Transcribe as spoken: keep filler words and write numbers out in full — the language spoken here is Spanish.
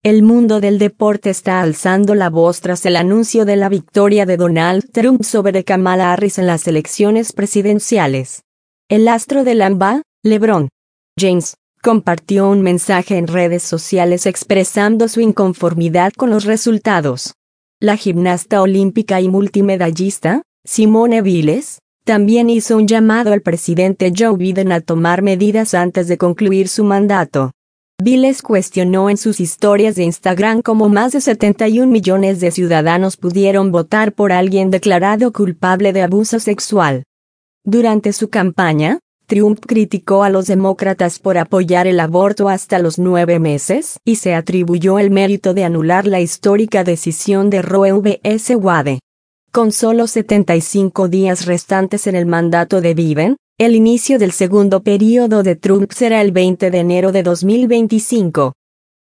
El mundo del deporte está alzando la voz tras el anuncio de la victoria de Donald Trump sobre Kamala Harris en las elecciones presidenciales. El astro de la N B A, LeBron James, compartió un mensaje en redes sociales expresando su inconformidad con los resultados. La gimnasta olímpica y multimedallista, Simone Biles, también hizo un llamado al presidente Joe Biden a tomar medidas antes de concluir su mandato. Biles cuestionó en sus historias de Instagram cómo más de setenta y un millones de ciudadanos pudieron votar por alguien declarado culpable de abuso sexual. Durante su campaña, Trump criticó a los demócratas por apoyar el aborto hasta los nueve meses y se atribuyó el mérito de anular la histórica decisión de Roe versus Wade. Con solo setenta y cinco días restantes en el mandato de Biden, el inicio del segundo período de Trump será el veinte de enero de dos mil veinticinco.